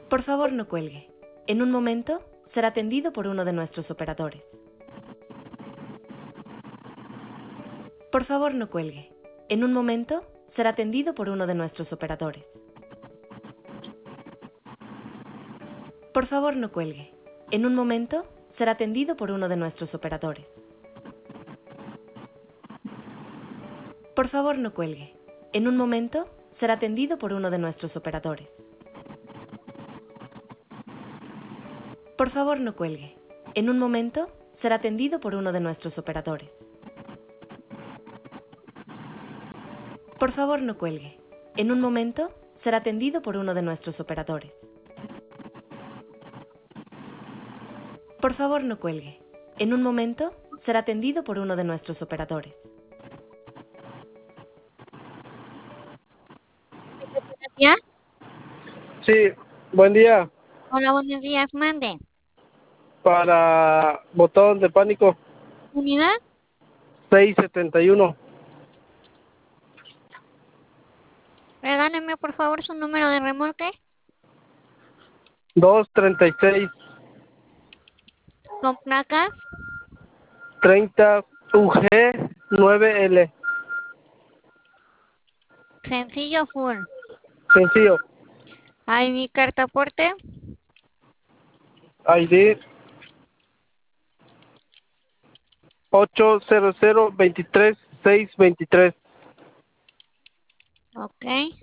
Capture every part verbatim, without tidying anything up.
Por favor, no cuelgue. En un momento, será atendido por uno de nuestros operadores. Por favor, no cuelgue. En un momento, será atendido por uno de nuestros operadores. Por favor, no cuelgue. En un momento, será atendido por uno de nuestros operadores. Por favor, no cuelgue. En un momento, será atendido por uno de nuestros operadores. Por favor, no cuelgue. En un momento, será atendido por uno de nuestros operadores. Por favor, no cuelgue. En un momento, será atendido por uno de nuestros operadores. Por favor, no cuelgue. En un momento, será atendido por uno de nuestros operadores. ¿Ya? Sí, buen día. Hola, buenos días, mande. Para botón de pánico ¿Unidad? seis setenta y uno. Regáleme, por favor, su número de remolque. dos treinta y seis Con placas. treinta U G nueve L. Sencillo, full. Sencillo. I D, carta aporte. I D ocho cero cero veintitrés seis veintitrés. Ok.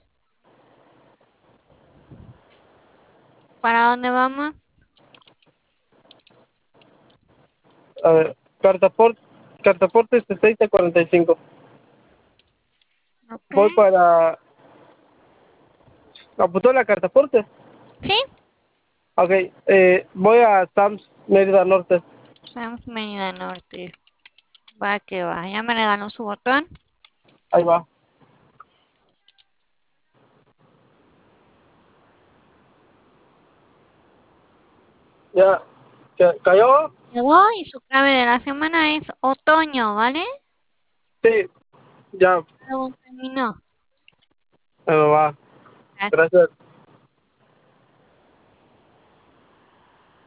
¿Para dónde vamos? A ver, cartaporte, cartaporte sesenta y cuarenta y cinco. Ok. Voy para... ¿Apuntó la cartaporte? ¿Sí? Ok, eh, voy a Sams Mérida Norte. Vamos, Avenida Norte. Va que va. Ya me regaló su botón. Ahí va. Ya, ¿ca- ¿cayó? Llegó y su clave de la semana es otoño, ¿vale? Sí, ya, Luego terminó. ahí va. Gracias. Gracias.